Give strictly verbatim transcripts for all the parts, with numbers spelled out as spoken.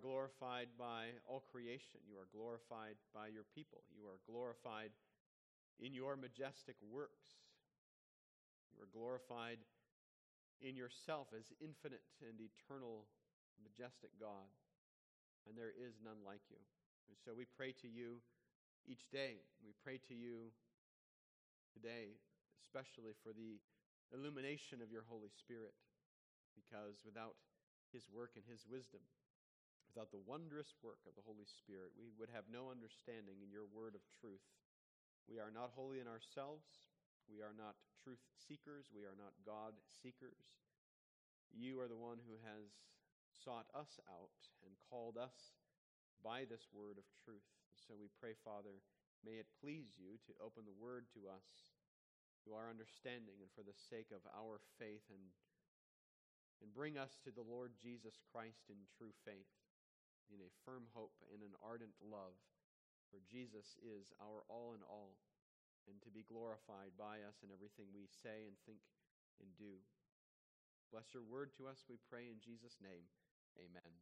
are glorified by all creation. You are glorified by your people. You are glorified in your majestic works. You are glorified in yourself as infinite and eternal, majestic God. And there is none like you. And so we pray to you each day. We pray to you today, especially for the illumination of your Holy Spirit, because without his work and his wisdom, without the wondrous work of the Holy Spirit, we would have no understanding in your word of truth. We are not holy in ourselves. We are not truth seekers. We are not God seekers. You are the one who has sought us out and called us by this word of truth. So we pray, Father, may it please you to open the word to us, to our understanding, and for the sake of our faith, and, and bring us to the Lord Jesus Christ in true faith, in a firm hope and an ardent love, for Jesus is our all in all, and to be glorified by us in everything we say and think and do. Bless your word to us, we pray in Jesus' name. Amen.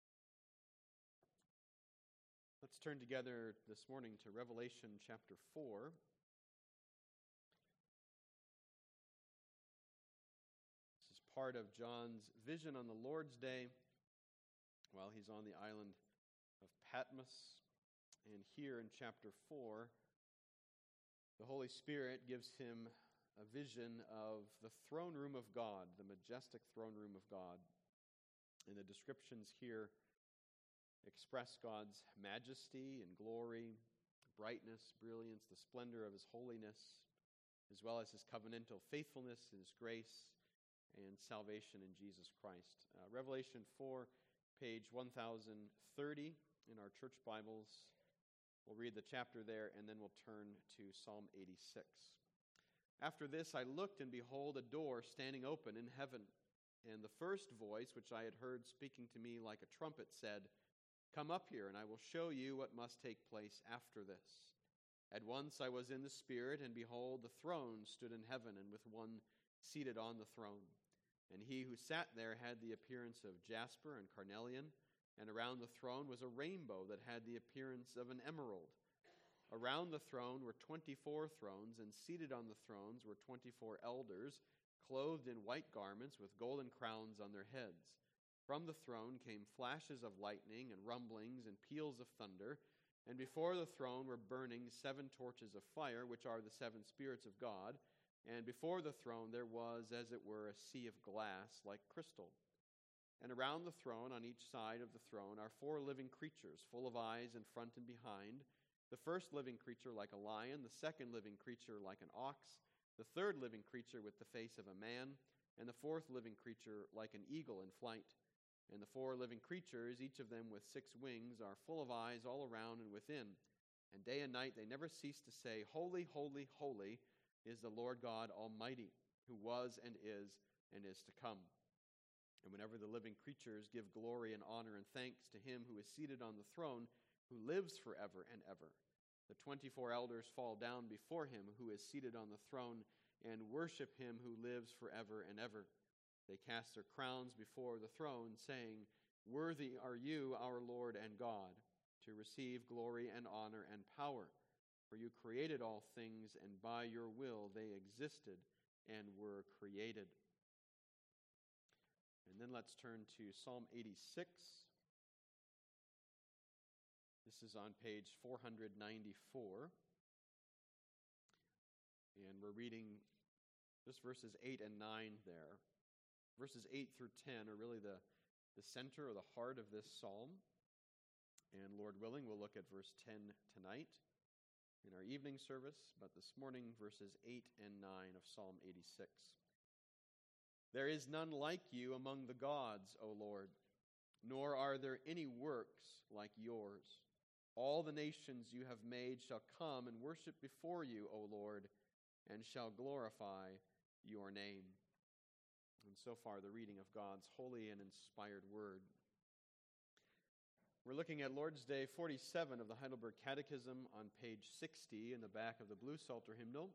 Let's turn together this morning to Revelation chapter four. This is part of John's vision on the Lord's Day while he's on the island of Patmos. And here in chapter four, the Holy Spirit gives him a vision of the throne room of God, the majestic throne room of God. And the descriptions here express God's majesty and glory, brightness, brilliance, the splendor of his holiness, as well as his covenantal faithfulness, his grace, and salvation in Jesus Christ. Uh, Revelation four, page one thousand thirty in our church Bibles. We'll read the chapter there, and then we'll turn to Psalm eighty-six. After this I looked, and behold, a door standing open in heaven. And the first voice, which I had heard speaking to me like a trumpet, said, "Come up here, and I will show you what must take place after this." At once I was in the Spirit, and behold, the throne stood in heaven, and with one seated on the throne. And he who sat there had the appearance of jasper and carnelian, and around the throne was a rainbow that had the appearance of an emerald. Around the throne were twenty-four thrones, and seated on the thrones were twenty-four elders, clothed in white garments with golden crowns on their heads. From the throne came flashes of lightning and rumblings and peals of thunder, and before the throne were burning seven torches of fire, which are the seven spirits of God. And before the throne there was, as it were, a sea of glass like crystal. And around the throne, on each side of the throne, are four living creatures, full of eyes in front and behind. The first living creature like a lion, the second living creature like an ox, the third living creature with the face of a man, and the fourth living creature like an eagle in flight. And the four living creatures, each of them with six wings, are full of eyes all around and within. And day and night they never cease to say, "Holy, holy, holy is the Lord God Almighty, who was and is and is to come." And whenever the living creatures give glory and honor and thanks to him who is seated on the throne, who lives forever and ever, the twenty-four elders fall down before him who is seated on the throne and worship him who lives forever and ever. They cast their crowns before the throne, saying, "Worthy are you, our Lord and God, to receive glory and honor and power. For you created all things, and by your will they existed and were created." And then let's turn to Psalm eighty-six. This is on page four ninety-four. And we're reading just verses eight and nine there. Verses eight through ten are really the, the center or the heart of this psalm. And Lord willing, we'll look at verse ten tonight in our evening service, but this morning, verses eight and nine of Psalm eighty-six. "There is none like you among the gods, O Lord, nor are there any works like yours. All the nations you have made shall come and worship before you, O Lord, and shall glorify your name." And so far, the reading of God's holy and inspired word. We're looking at Lord's Day forty-seven of the Heidelberg Catechism on page sixty in the back of the Blue Psalter hymnal.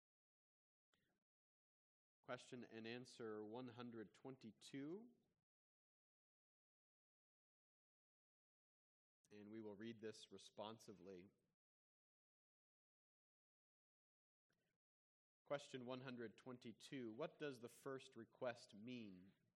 Question and answer one hundred twenty-two. we will read this responsively. Question one hundred twenty-two, what does the first request mean?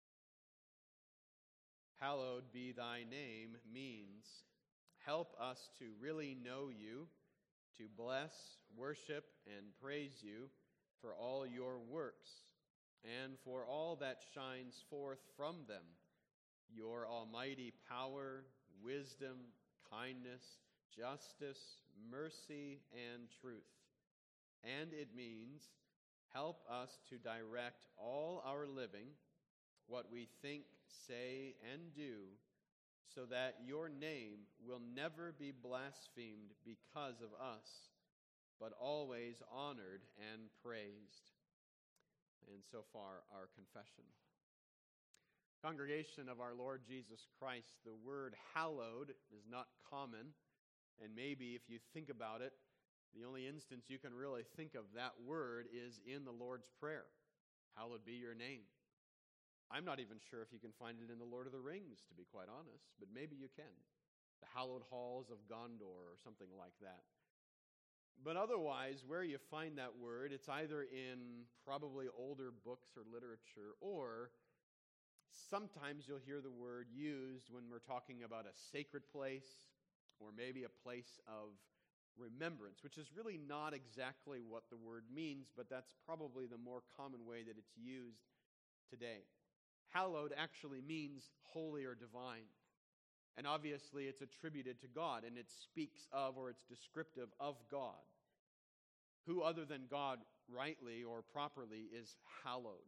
Hallowed be thy name means, help us to really know you, to bless, worship, and praise you for all your works, and for all that shines forth from them, your almighty power, wisdom, kindness, justice, mercy, and truth. And it means, help us to direct all our living, what we think, say, and do, so that your name will never be blasphemed because of us, but always honored and praised. And so far, our confession. Congregation of our Lord Jesus Christ, the word hallowed is not common, and maybe if you think about it, the only instance you can really think of that word is in the Lord's Prayer. Hallowed be your name. I'm not even sure if you can find it in the Lord of the Rings, to be quite honest, but maybe you can. The hallowed halls of Gondor or something like that. But otherwise, where you find that word, it's either in probably older books or literature, or sometimes you'll hear the word used when we're talking about a sacred place or maybe a place of remembrance, which is really not exactly what the word means, but that's probably the more common way that it's used today. Hallowed actually means holy or divine. And obviously it's attributed to God, and it speaks of or it's descriptive of God. Who other than God rightly or properly is hallowed?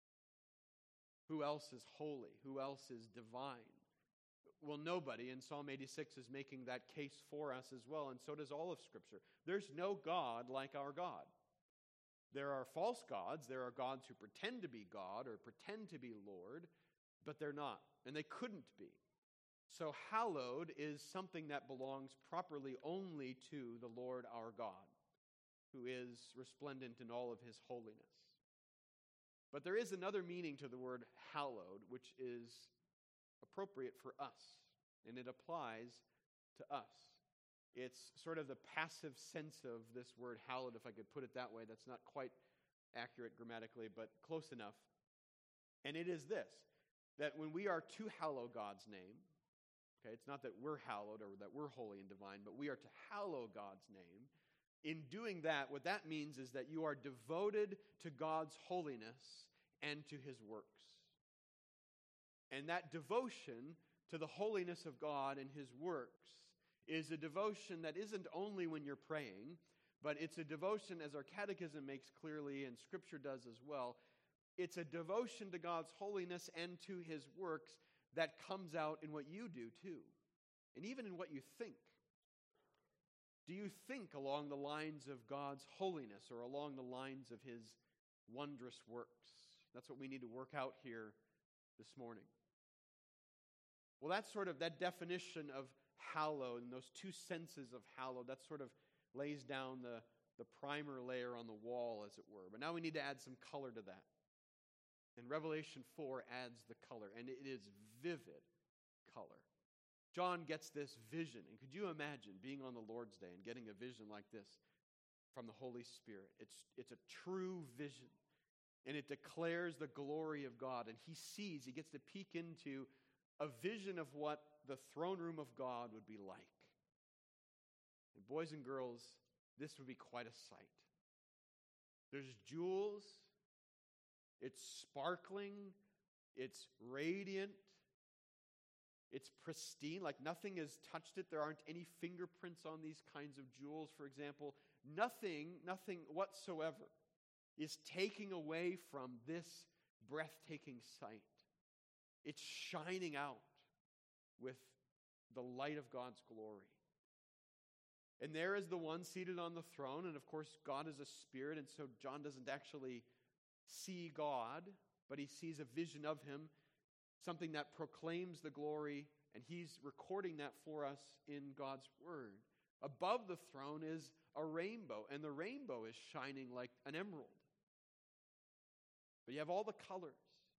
Who else is holy? Who else is divine? Well, nobody, and Psalm eighty-six is making that case for us as well, and so does all of Scripture. There's no God like our God. There are false gods. There are gods who pretend to be God or pretend to be Lord, but they're not, and they couldn't be. So hallowed is something that belongs properly only to the Lord our God, who is resplendent in all of his holiness. But there is another meaning to the word hallowed, which is appropriate for us, and it applies to us. It's sort of the passive sense of this word hallowed, if I could put it that way. That's not quite accurate grammatically, but close enough. And it is this, that when we are to hallow God's name, okay, it's not that we're hallowed or that we're holy and divine, but we are to hallow God's name. In doing that, what that means is that you are devoted to God's holiness and to his works. And that devotion to the holiness of God and his works is a devotion that isn't only when you're praying, but it's a devotion, as our catechism makes clearly and Scripture does as well, it's a devotion to God's holiness and to his works that comes out in what you do too, and even in what you think. Do you think along the lines of God's holiness or along the lines of his wondrous works? That's what we need to work out here this morning. Well, that's sort of that definition of hallowed, and those two senses of hallowed, that sort of lays down the, the primer layer on the wall, as it were. But now we need to add some color to that. And Revelation four adds the color, and it is vivid color. John gets this vision, and could you imagine being on the Lord's Day and getting a vision like this from the Holy Spirit? It's, it's a true vision, and it declares the glory of God, and he sees, he gets to peek into a vision of what the throne room of God would be like. And boys and girls, this would be quite a sight. There's jewels, it's sparkling, it's radiant, it's pristine, like nothing has touched it. There aren't any fingerprints on these kinds of jewels, for example. Nothing, nothing whatsoever is taking away from this breathtaking sight. It's shining out with the light of God's glory. And there is the one seated on the throne, and of course God is a spirit, and so John doesn't actually see God, but he sees a vision of him, something that proclaims the glory, and he's recording that for us in God's word. Above the throne is a rainbow, and the rainbow is shining like an emerald. But you have all the colors.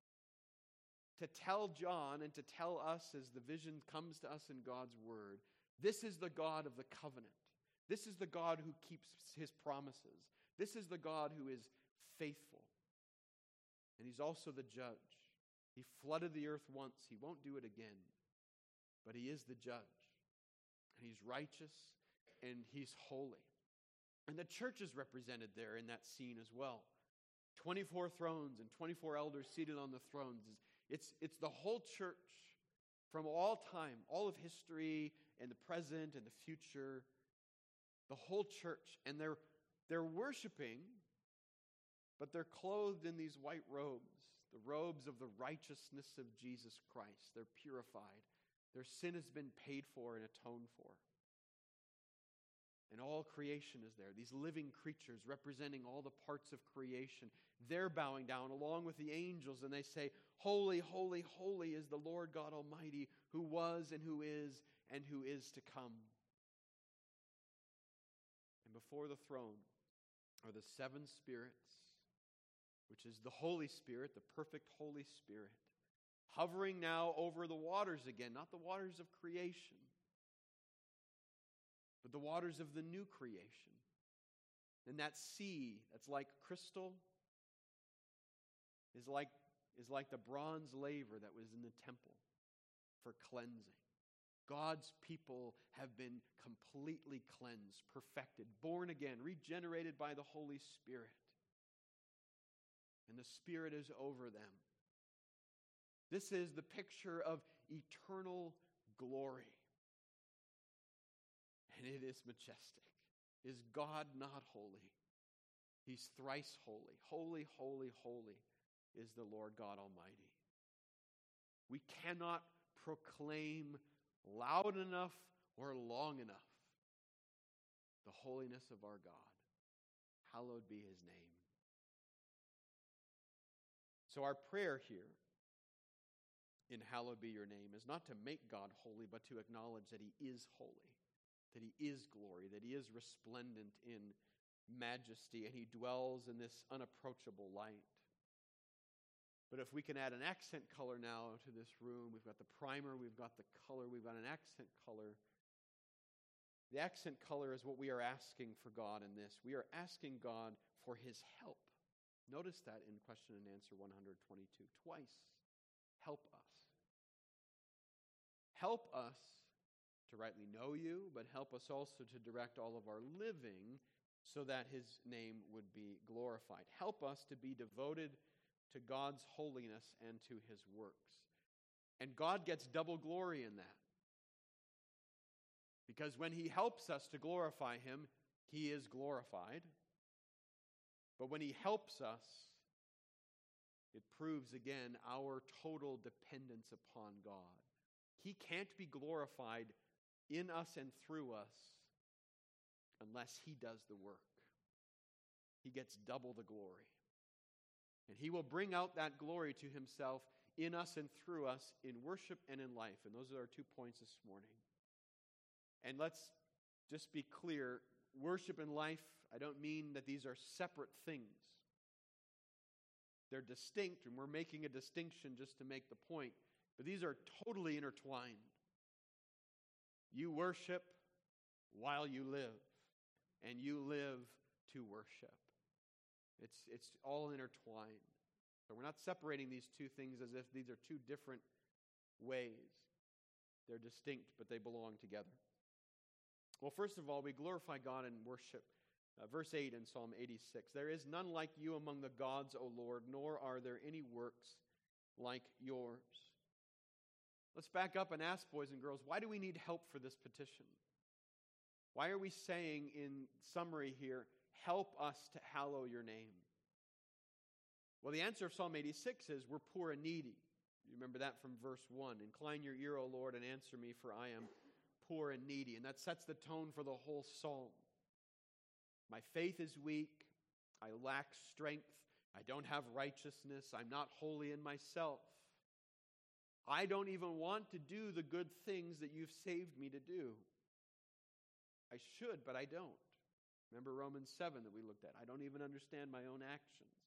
To tell John and to tell us as the vision comes to us in God's word This is the God of the covenant. This is the God who keeps his promises. This is the God who is faithful. And he's also the judge. He flooded the earth once. He won't do it again. But he is the judge. And he's righteous and he's holy. And the church is represented there in that scene as well. twenty-four thrones and twenty-four elders seated on the thrones. It's, it's the whole church from all time, all of history and the present and the future. The whole church. And they're, they're worshiping, but they're clothed in these white robes. The robes of the righteousness of Jesus Christ. They're purified. Their sin has been paid for and atoned for. And all creation is there. These living creatures representing all the parts of creation. They're bowing down along with the angels and they say, "Holy, holy, holy is the Lord God Almighty, who was and who is and who is to come." And before the throne are the seven spirits, which is the Holy Spirit, the perfect Holy Spirit, hovering now over the waters again, not the waters of creation, but the waters of the new creation. And that sea that's like crystal is like, is like the bronze laver that was in the temple for cleansing. God's people have been completely cleansed, perfected, born again, regenerated by the Holy Spirit. And the Spirit is over them. This is the picture of eternal glory. And it is majestic. Is God not holy? He's thrice holy. Holy, holy, holy is the Lord God Almighty. We cannot proclaim loud enough or long enough the holiness of our God. Hallowed be his name. So our prayer here in Hallowed Be Your Name is not to make God holy, but to acknowledge that he is holy, that he is glory, that he is resplendent in majesty, and he dwells in this unapproachable light. But if we can add an accent color now to this room, we've got the primer, we've got the color, we've got an accent color. The accent color is what we are asking for God in this. We are asking God for his help. Notice that in question and answer one hundred twenty-two. Twice. Help us. Help us to rightly know you, but help us also to direct all of our living so that his name would be glorified. Help us to be devoted to God's holiness and to his works. And God gets double glory in that. Because when he helps us to glorify him, he is glorified. But when he helps us, it proves again our total dependence upon God. He can't be glorified in us and through us unless he does the work. He gets double the glory. And he will bring out that glory to himself in us and through us in worship and in life. And those are our two points this morning. And let's just be clear, worship and life, I don't mean that these are separate things. They're distinct, and we're making a distinction just to make the point. But these are totally intertwined. You worship while you live, and you live to worship. It's, it's all intertwined. So we're not separating these two things as if these are two different ways. They're distinct, but they belong together. Well, first of all, we glorify God in worship. Uh, verse eight in Psalm eighty-six, "There is none like you among the gods, O Lord, nor are there any works like yours." Let's back up and ask, boys and girls, why do we need help for this petition? Why are we saying in summary here, help us to hallow your name? Well, the answer of Psalm eighty-six is we're poor and needy. You remember that from verse one. "Incline your ear, O Lord, and answer me, for I am poor and needy." And that sets the tone for the whole psalm. My faith is weak. I lack strength. I don't have righteousness. I'm not holy in myself. I don't even want to do the good things that you've saved me to do. I should, but I don't. Remember Romans seven that we looked at. I don't even understand my own actions.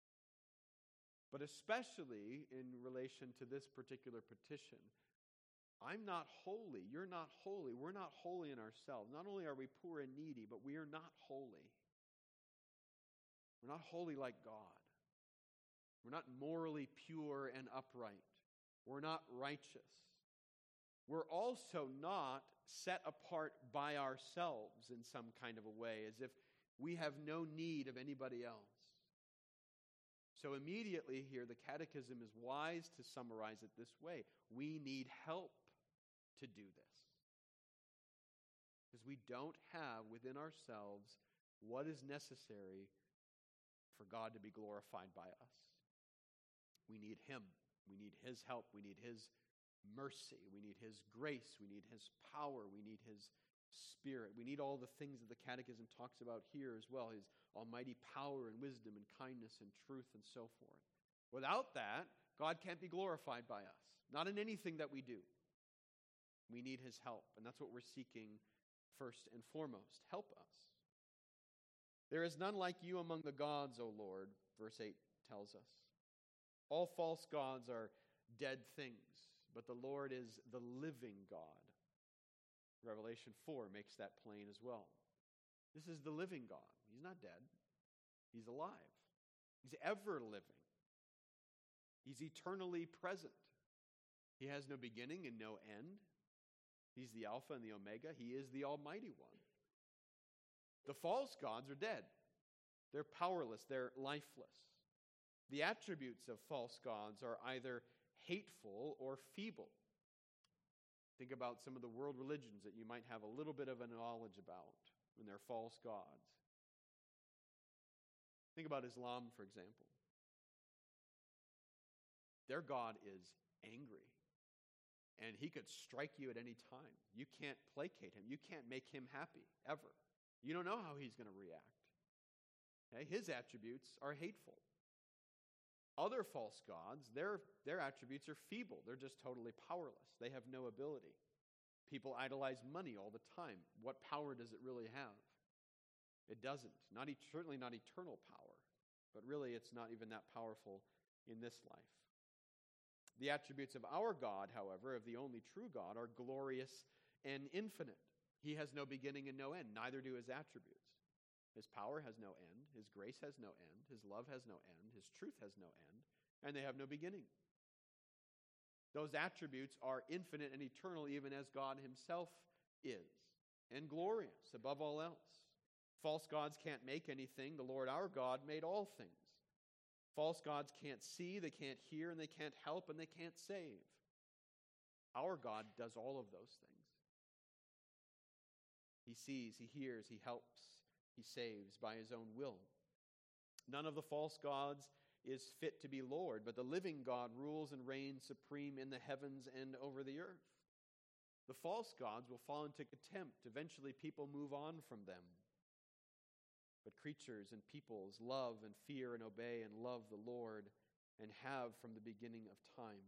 But especially in relation to this particular petition, I'm not holy. You're not holy. We're not holy in ourselves. Not only are we poor and needy, but we are not holy. We're not holy like God. We're not morally pure and upright. We're not righteous. We're also not set apart by ourselves in some kind of a way, as if we have no need of anybody else. So immediately here, the Catechism is wise to summarize it this way. We need help to do this. Because we don't have within ourselves what is necessary for God to be glorified by us. We need Him. We need His help. We need His mercy. We need His grace. We need His power. We need His Spirit. We need all the things that the Catechism talks about here as well. His almighty power and wisdom and kindness and truth and so forth. Without that, God can't be glorified by us. Not in anything that we do. We need His help. And that's what we're seeking first and foremost. Help us. There is none like you among the gods, O Lord, verse eight tells us. All false gods are dead things, but the Lord is the living God. Revelation four makes that plain as well. This is the living God. He's not dead. He's alive. He's ever living. He's eternally present. He has no beginning and no end. He's the Alpha and the Omega. He is the Almighty One. The false gods are dead. They're powerless. They're lifeless. The attributes of false gods are either hateful or feeble. Think about some of the world religions that you might have a little bit of a knowledge about when they're false gods. Think about Islam, for example. Their God is angry, and he could strike you at any time. You can't placate him. You can't make him happy, ever. You don't know how he's going to react. Okay? His attributes are hateful. Other false gods, their, their attributes are feeble. They're just totally powerless. They have no ability. People idolize money all the time. What power does it really have? It doesn't. Not e- certainly not eternal power. But really, it's not even that powerful in this life. The attributes of our God, however, of the only true God, are glorious and infinite. He has no beginning and no end. Neither do his attributes. His power has no end. His grace has no end. His love has no end. His truth has no end. And they have no beginning. Those attributes are infinite and eternal, even as God himself is, and glorious above all else. False gods can't make anything. The Lord our God made all things. False gods can't see, they can't hear, and they can't help, and they can't save. Our God does all of those things. He sees, he hears, he helps, he saves by his own will. None of the false gods is fit to be Lord, but the living God rules and reigns supreme in the heavens and over the earth. The false gods will fall into contempt. Eventually, people move on from them. But creatures and peoples love and fear and obey and love the Lord and have from the beginning of time.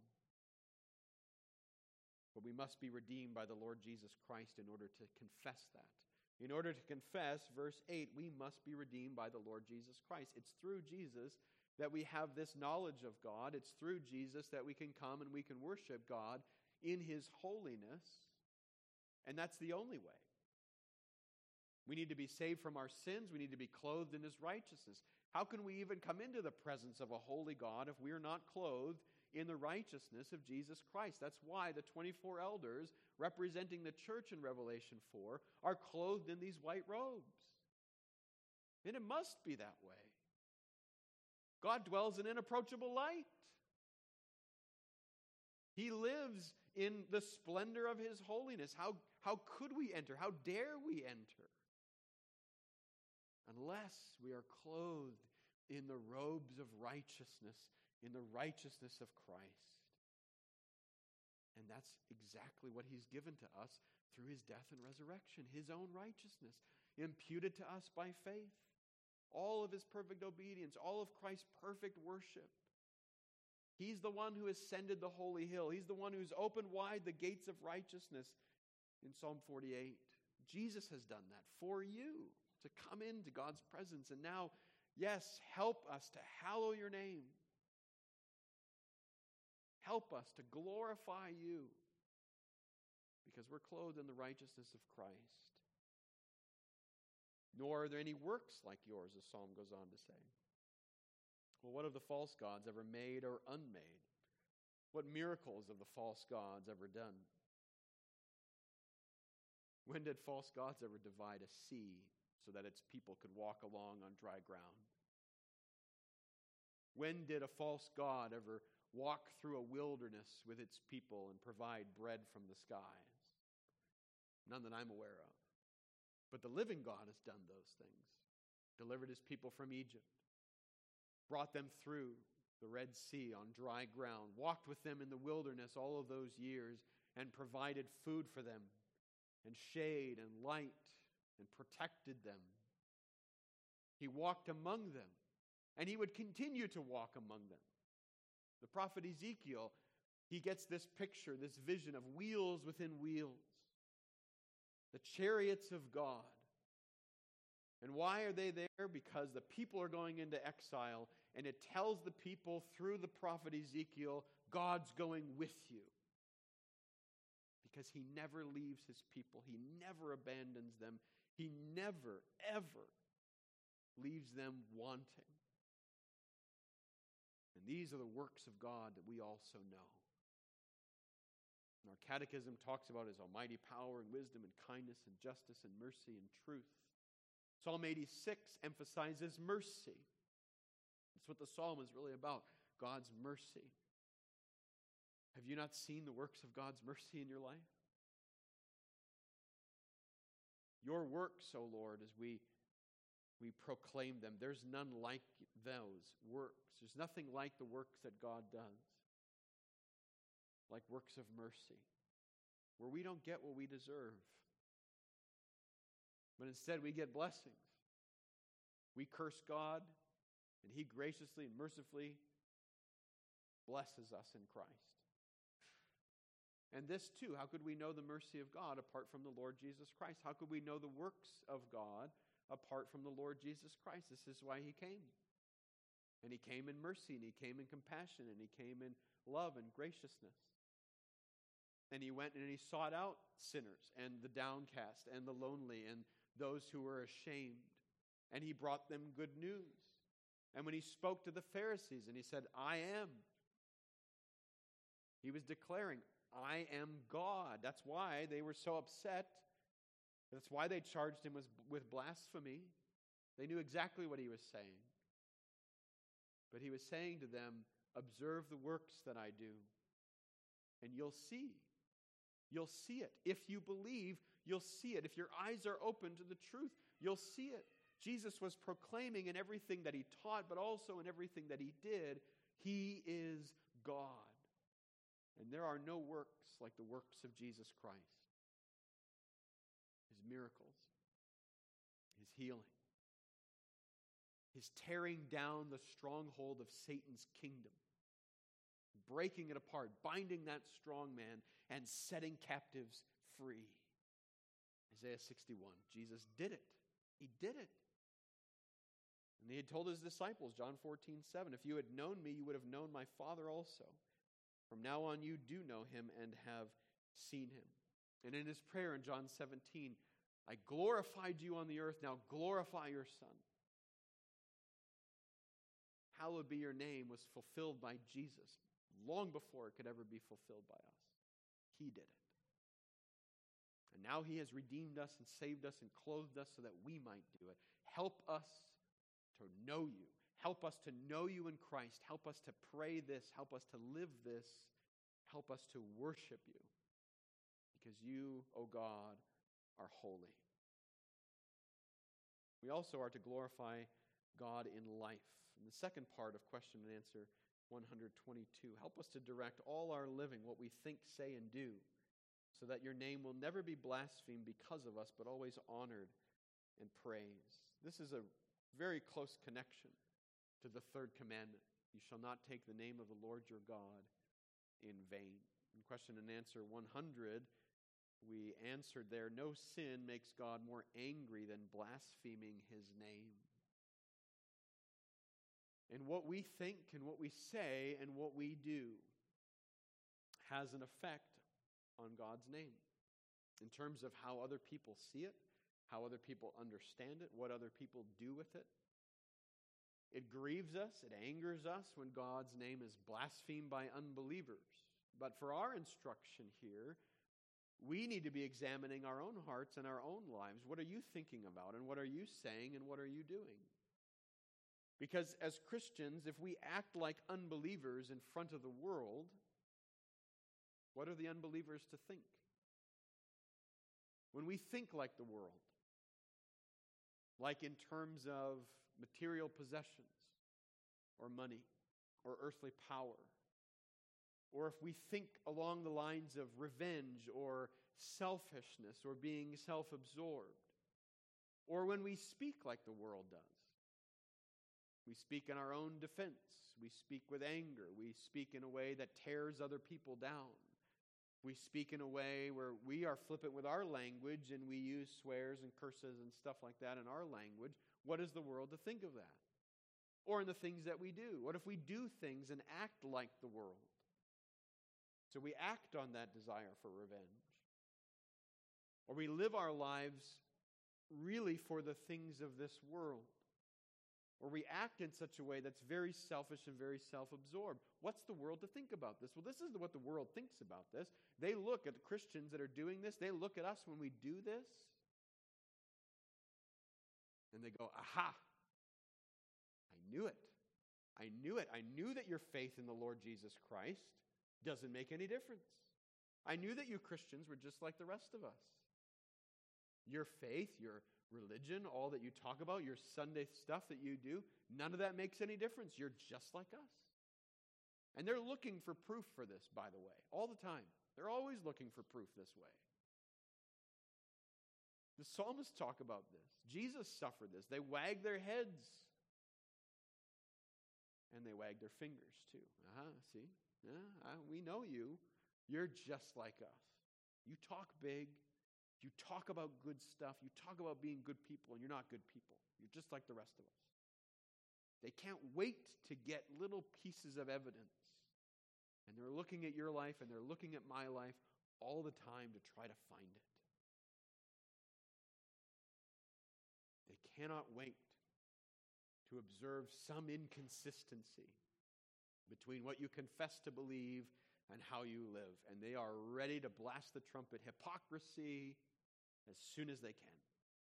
But we must be redeemed by the Lord Jesus Christ in order to confess that. In order to confess, verse eight, we must be redeemed by the Lord Jesus Christ. It's through Jesus that we have this knowledge of God. It's through Jesus that we can come and we can worship God in his holiness. And that's the only way. We need to be saved from our sins. We need to be clothed in his righteousness. How can we even come into the presence of a holy God if we are not clothed in the righteousness of Jesus Christ? That's why the twenty-four elders representing the church in Revelation four are clothed in these white robes. And it must be that way. God dwells in inapproachable light. He lives in the splendor of his holiness. How, how could we enter? How dare we enter? Unless we are clothed in the robes of righteousness, in the righteousness of Christ. And that's exactly what he's given to us through his death and resurrection, his own righteousness, imputed to us by faith. All of his perfect obedience, all of Christ's perfect worship. He's the one who ascended the holy hill. He's the one who's opened wide the gates of righteousness in Psalm forty-eight. Jesus has done that for you. To come into God's presence. And now, yes, help us to hallow your name. Help us to glorify you. because we're clothed in the righteousness of Christ. Nor are there any works like yours, the psalm goes on to say. Well, what have the false gods ever made or unmade? What miracles have the false gods ever done? When did false gods ever divide a sea so that its people could walk along on dry ground? When did a false god ever walk through a wilderness with its people and provide bread from the skies? None that I'm aware of. But the living God has done those things. Delivered his people from Egypt. Brought them through the Red Sea on dry ground. Walked with them in the wilderness all of those years and provided food for them and shade and light and protected them. He walked among them, and he would continue to walk among them. The prophet Ezekiel, he gets this picture, this vision of wheels within wheels. The chariots of God. And why are they there? Because the people are going into exile, and it tells the people through the prophet Ezekiel, God's going with you. Because he never leaves his people. He never abandons them. He never, ever leaves them wanting. And these are the works of God that we also know. And our catechism talks about his almighty power and wisdom and kindness and justice and mercy and truth. Psalm eighty-six emphasizes mercy. That's what the psalm is really about, God's mercy. Have you not seen the works of God's mercy in your life? Your works, O Lord, as we, we proclaim them, there's none like those works. There's nothing like the works that God does. Like works of mercy, where we don't get what we deserve, but instead we get blessings. We curse God, and he graciously and mercifully blesses us in Christ. And this too, how could we know the mercy of God apart from the Lord Jesus Christ? How could we know the works of God apart from the Lord Jesus Christ? This is why he came. And he came in mercy, and he came in compassion, and he came in love and graciousness. And he went and he sought out sinners and the downcast and the lonely and those who were ashamed. And he brought them good news. And when he spoke to the Pharisees and he said, I am, he was declaring, I am God. That's why they were so upset. That's why they charged him with, with blasphemy. They knew exactly what he was saying. But he was saying to them, observe the works that I do, and you'll see. You'll see it. If you believe, you'll see it. If your eyes are open to the truth, you'll see it. Jesus was proclaiming in everything that he taught, but also in everything that he did, he is God. And there are no works like the works of Jesus Christ. His miracles, his healing, his tearing down the stronghold of Satan's kingdom, breaking it apart, binding that strong man, and setting captives free. Isaiah sixty-one, Jesus did it. He did it. And he had told his disciples, John fourteen seven, if you had known me, you would have known my Father also. From now on you do know him and have seen him. And in his prayer in John seventeen, I glorified you on the earth, now glorify your Son. Hallowed be your name was fulfilled by Jesus long before it could ever be fulfilled by us. He did it. And now he has redeemed us and saved us and clothed us so that we might do it. Help us to know you. Help us to know you in Christ. Help us to pray this. Help us to live this. Help us to worship you. Because you, O God, are holy. We also are to glorify God in life. In the second part of question and answer one twenty-two, help us to direct all our living, what we think, say, and do, so that your name will never be blasphemed because of us, but always honored and praised. This is a very close connection to the third commandment. You shall not take the name of the Lord your God in vain. In question and answer one hundred, we answered there, no sin makes God more angry than blaspheming his name. And what we think and what we say and what we do has an effect on God's name. in terms of how other people see it, how other people understand it, what other people do with it. It grieves us, it angers us when God's name is blasphemed by unbelievers. But for our instruction here, we need to be examining our own hearts and our own lives. What are you thinking about, and what are you saying, and what are you doing? Because as Christians, if we act like unbelievers in front of the world, what are the unbelievers to think? When we think like the world, like in terms of material possessions, or money, or earthly power, or if we think along the lines of revenge or selfishness or being self-absorbed, or when we speak like the world does. We speak in our own defense. We speak with anger. We speak in a way that tears other people down. We speak in a way where we are flippant with our language and we use swears and curses and stuff like that in our language. What is the world to think of that? Or in the things that we do. What if we do things and act like the world? So we act on that desire for revenge. Or we live our lives really for the things of this world. Or we act in such a way that's very selfish and very self-absorbed. What's the world to think about this? Well, this is what the world thinks about this. They look at the Christians that are doing this. They look at us when we do this. And they go, aha, I knew it. I knew it. I knew that your faith in the Lord Jesus Christ doesn't make any difference. I knew that you Christians were just like the rest of us. Your faith, your religion, all that you talk about, your Sunday stuff that you do, none of that makes any difference. You're just like us. And they're looking for proof for this, by the way, all the time. They're always looking for proof this way. The psalmists talk about this. Jesus suffered this. They wag their heads. And they wag their fingers too. Uh-huh, see? Yeah, I, we know you. You're just like us. You talk big. You talk about good stuff. You talk about being good people, and you're not good people. You're just like the rest of us. They can't wait to get little pieces of evidence. And they're looking at your life, and they're looking at my life all the time to try to find it. They cannot wait to observe some inconsistency between what you confess to believe and how you live. And they are ready to blast the trumpet hypocrisy as soon as they can.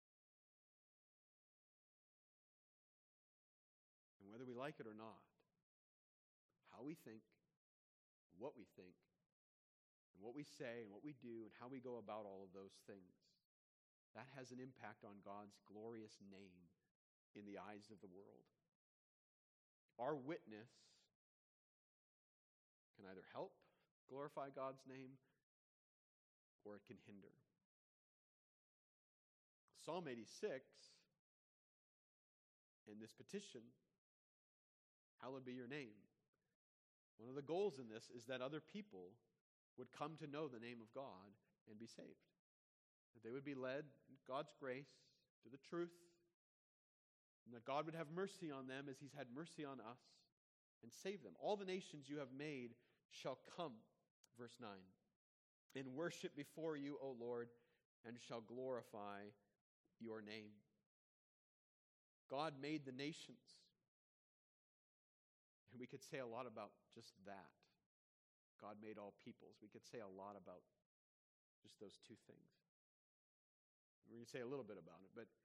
And whether we like it or not, how we think, what we think, and what we say, and what we do, and how we go about all of those things, that has an impact on God's glorious name in the eyes of the world. Our witness can either help glorify God's name or it can hinder. Psalm eighty-six, in this petition, hallowed be your name. One of the goals in this is that other people would come to know the name of God and be saved. That they would be led in God's grace to the truth, and that God would have mercy on them as He's had mercy on us and save them. All the nations you have made shall come, verse nine, and worship before you, O Lord, and shall glorify your name. God made the nations. And we could say a lot about just that. God made all peoples. We could say a lot about just those two things. We're going to say a little bit about it, but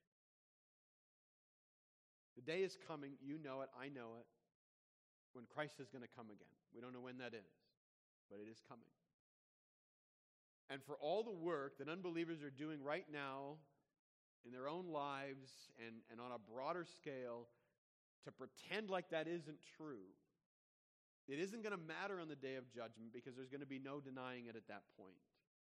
the day is coming, you know it, I know it, when Christ is going to come again. We don't know when that is, but it is coming. And for all the work that unbelievers are doing right now in their own lives and, and on a broader scale to pretend like that isn't true, it isn't going to matter on the day of judgment because there's going to be no denying it at that point.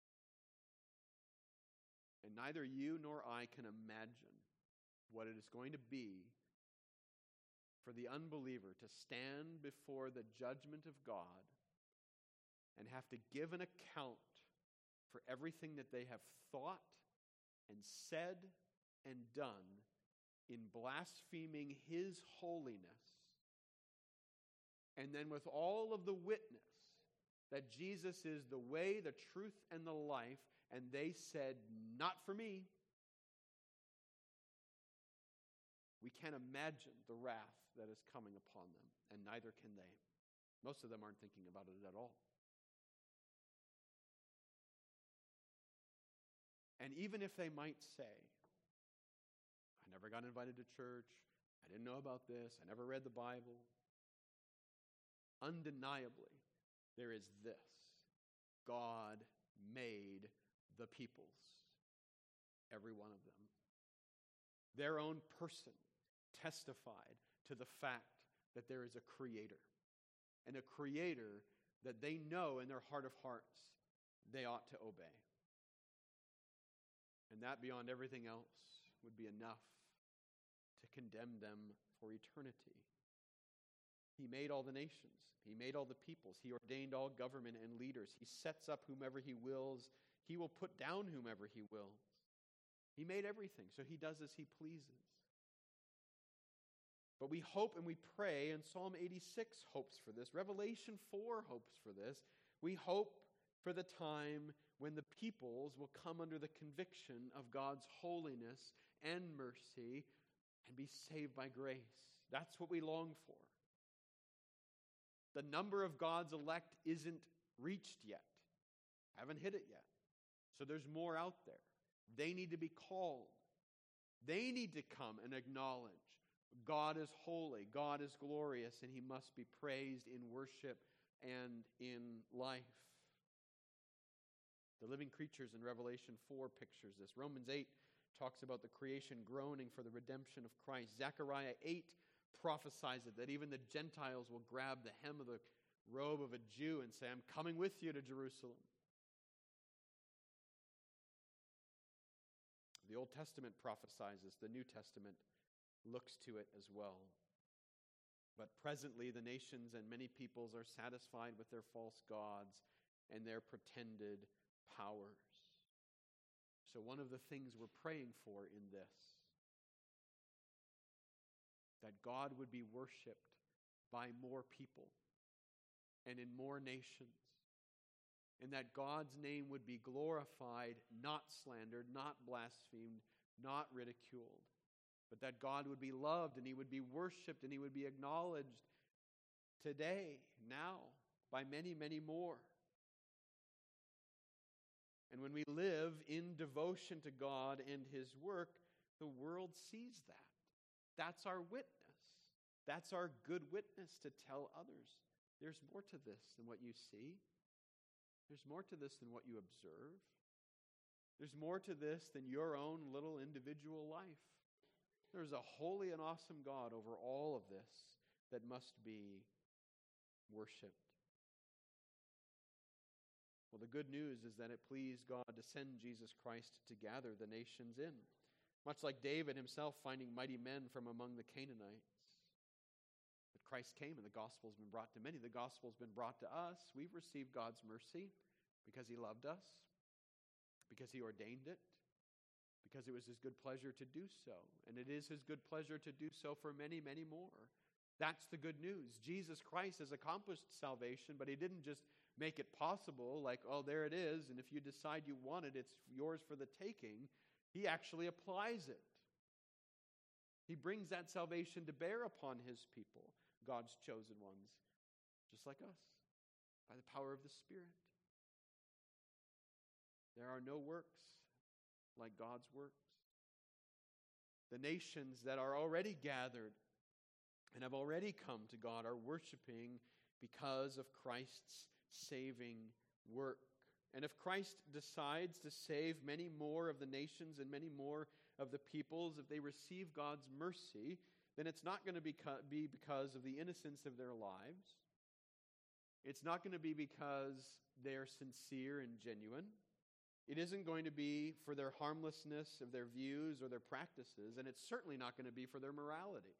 And neither you nor I can imagine what it is going to be for the unbeliever to stand before the judgment of God and have to give an account for everything that they have thought and said and done in blaspheming His holiness. And then with all of the witness that Jesus is the way, the truth, and the life, and they said, "Not for me." We can't imagine the wrath that is coming upon them, and neither can they. Most of them aren't thinking about it at all. And even if they might say, "I never got invited to church, I didn't know about this, I never read the Bible," undeniably, there is this: God made the peoples, every one of them. Their own person testified to the fact that there is a creator, and a creator that they know in their heart of hearts they ought to obey. And that, beyond everything else, would be enough to condemn them for eternity. He made all the nations. He made all the peoples. He ordained all government and leaders. He sets up whomever he wills. He will put down whomever he wills. He made everything, so he does as he pleases. But we hope and we pray, and Psalm eighty-six hopes for this. Revelation four hopes for this. We hope for the time when the peoples will come under the conviction of God's holiness and mercy and be saved by grace. That's what we long for. The number of God's elect isn't reached yet. Haven't hit it yet. So there's more out there. They need to be called. They need to come and acknowledge God is holy, God is glorious, and he must be praised in worship and in life. The living creatures in Revelation four pictures this. Romans eight talks about the creation groaning for the redemption of Christ. Zechariah eight prophesies it, that even the Gentiles will grab the hem of the robe of a Jew and say, "I'm coming with you to Jerusalem." The Old Testament prophesies, the New Testament looks to it as well. But presently the nations and many peoples are satisfied with their false gods and their pretended powers. So one of the things we're praying for in this, that God would be worshipped by more people and in more nations, and that God's name would be glorified, not slandered, not blasphemed, not ridiculed, but that God would be loved and he would be worshipped and he would be acknowledged today, now, by many, many more. And when we live in devotion to God and his work, the world sees that. That's our witness. That's our good witness to tell others. There's more to this than what you see. There's more to this than what you observe. There's more to this than your own little individual life. There's a holy and awesome God over all of this that must be worshipped. Well, the good news is that it pleased God to send Jesus Christ to gather the nations in. Much like David himself finding mighty men from among the Canaanites. But Christ came and the gospel has been brought to many. The gospel has been brought to us. We've received God's mercy because he loved us, because he ordained it, because it was his good pleasure to do so. And it is his good pleasure to do so for many, many more. That's the good news. Jesus Christ has accomplished salvation, but he didn't just make it possible like, oh, there it is, and if you decide you want it, it's yours for the taking. He actually applies it. He brings that salvation to bear upon his people, God's chosen ones, just like us, by the power of the Spirit. There are no works like God's works. The nations that are already gathered and have already come to God are worshiping because of Christ's saving work. And if Christ decides to save many more of the nations and many more of the peoples, if they receive God's mercy, then it's not going to be because of the innocence of their lives. It's not going to be because they're sincere and genuine. It isn't going to be for their harmlessness of their views or their practices, and it's certainly not going to be for their morality.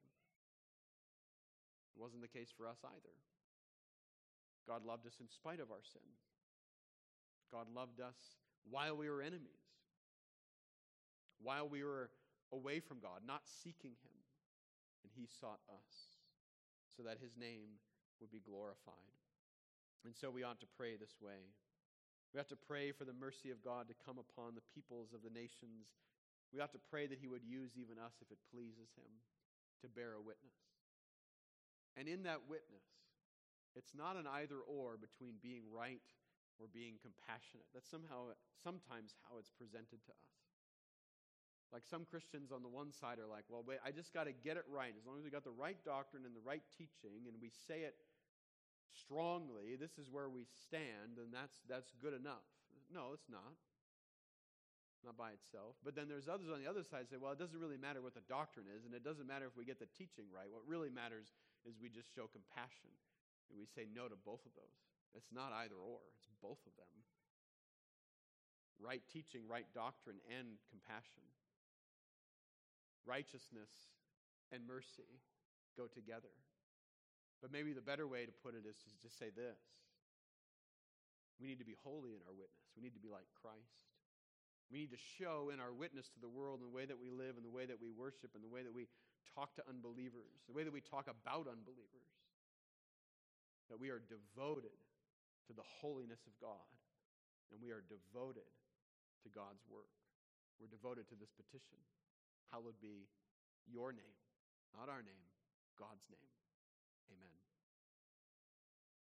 It wasn't the case for us either. God loved us in spite of our sin. God loved us while we were enemies, while we were away from God, not seeking him. And he sought us so that his name would be glorified. And so we ought to pray this way: We have to pray for the mercy of God to come upon the peoples of the nations. We have to pray that he would use even us, if it pleases him, to bear a witness. And in that witness, it's not an either or between being right or being compassionate. That's somehow, sometimes how it's presented to us. Like some Christians on the one side are like, well, wait, I just got to get it right. As long as we got the right doctrine and the right teaching and we say it strongly, this is where we stand, and that's that's good enough. No, it's not. Not by itself. But then there's others on the other side who say, well, it doesn't really matter what the doctrine is, and it doesn't matter if we get the teaching right. What really matters is we just show compassion. And we say no to both of those. It's not either or. It's both of them. Right teaching, right doctrine, and compassion. Righteousness and mercy go together. But maybe the better way to put it is to just say this. We need to be holy in our witness. We need to be like Christ. We need to show in our witness to the world, in the way that we live, in the way that we worship, in the way that we talk to unbelievers, the way that we talk about unbelievers, that we are devoted to the holiness of God, and we are devoted to God's work. We're devoted to this petition. Hallowed be your name, not our name, God's name. Amen.